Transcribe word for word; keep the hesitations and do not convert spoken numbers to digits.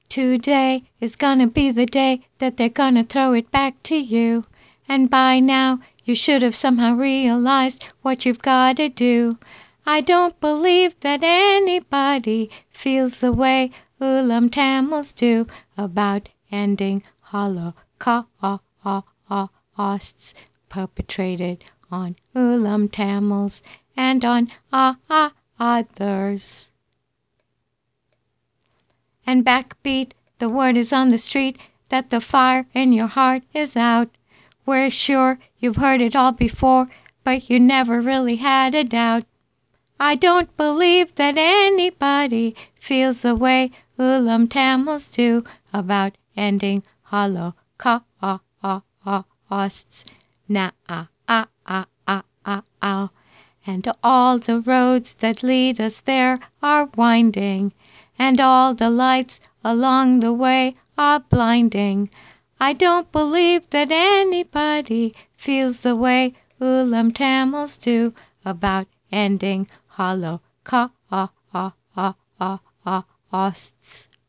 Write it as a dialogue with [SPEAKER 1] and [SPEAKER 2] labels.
[SPEAKER 1] Today is gonna be the day that they're gonna throw it back to you. And by now, you should have somehow realized what you've gotta do. I don't believe that anybody feels the way Ulam Tamils do about ending holocausts perpetrated on Ulam Tamils and on ah, ah, others. And backbeat, the word is on the street that the fire in your heart is out. We're sure you've heard it all before, but you never really had a doubt. I don't believe that anybody feels the way Ulam Tamils do about ending holocausts. Now, ah, ah, ah, ah, ah, ah. And all the roads that lead us there are winding, and all the lights along the way are blinding. I don't believe that anybody feels the way Ulam Tamils do about ending holocausts.